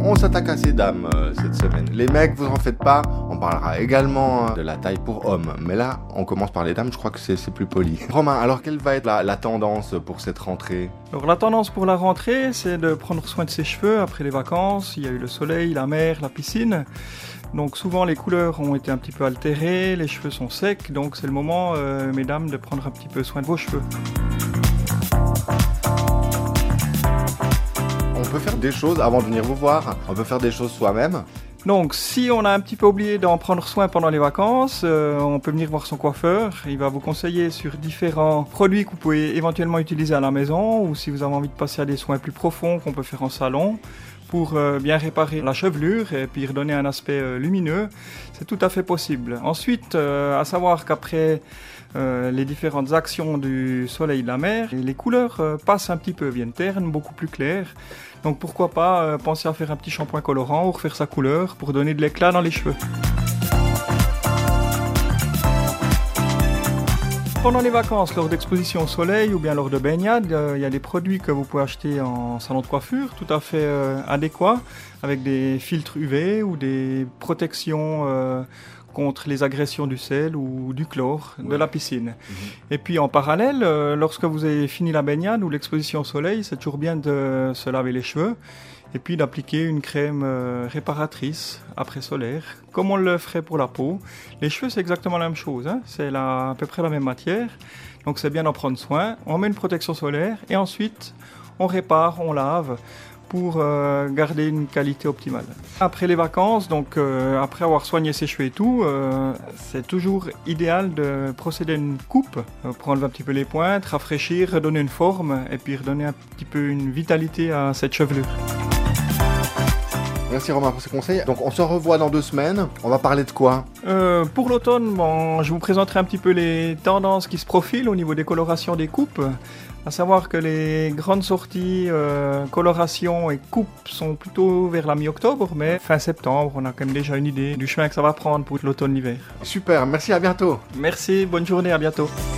on s'attaque à ces dames cette semaine. Les mecs, vous en faites pas, on parlera également de la taille pour hommes. Mais là, on commence par les dames, je crois que c'est plus poli. Romain, alors quelle va être la tendance pour cette rentrée ? Alors la tendance pour la rentrée, c'est de prendre soin de ses cheveux après les vacances. Il y a eu le soleil, la mer, la piscine. Donc souvent les couleurs ont été un petit peu altérées, les cheveux sont secs. Donc c'est le moment, mesdames, de prendre un petit peu soin de vos cheveux. On peut faire des choses avant de venir vous voir. On peut faire des choses soi-même. Donc si on a un petit peu oublié d'en prendre soin pendant les vacances, on peut venir voir son coiffeur. Il va vous conseiller sur différents produits que vous pouvez éventuellement utiliser à la maison ou si vous avez envie de passer à des soins plus profonds qu'on peut faire en salon pour bien réparer la chevelure et puis redonner un aspect lumineux. C'est tout à fait possible. Ensuite, à savoir qu'après les différentes actions du soleil et de la mer, les couleurs passent un petit peu, viennent ternes, beaucoup plus claires. Donc pourquoi pas penser à faire un petit shampoing colorant ou refaire sa couleur pour donner de l'éclat dans les cheveux. Pendant les vacances, lors d'expositions au soleil ou bien lors de baignades, il y a des produits que vous pouvez acheter en salon de coiffure tout à fait adéquats avec des filtres UV ou des protections contre les agressions du sel ou du chlore de la piscine. Et puis en parallèle, lorsque vous avez fini la baignade ou l'exposition au soleil, c'est toujours bien de se laver les cheveux et puis d'appliquer une crème réparatrice après solaire, comme on le ferait pour la peau. Les cheveux, c'est exactement la même chose, hein. C'est à peu près la même matière, donc c'est bien d'en prendre soin. On met une protection solaire et ensuite on répare, on lave pour garder une qualité optimale. Après les vacances, donc après avoir soigné ses cheveux et tout, c'est toujours idéal de procéder à une coupe pour enlever un petit peu les pointes, rafraîchir, redonner une forme et puis redonner un petit peu une vitalité à cette chevelure. Merci Romain pour ces conseils. Donc on se revoit dans 2 semaines. On va parler de quoi ? Pour l'automne, je vous présenterai un petit peu les tendances qui se profilent au niveau des colorations des coupes. À savoir que les grandes sorties coloration et coupes sont plutôt vers la mi-octobre, mais fin septembre, on a quand même déjà une idée du chemin que ça va prendre pour l'automne-l'hiver. Super, merci, à bientôt. Merci, bonne journée, à bientôt.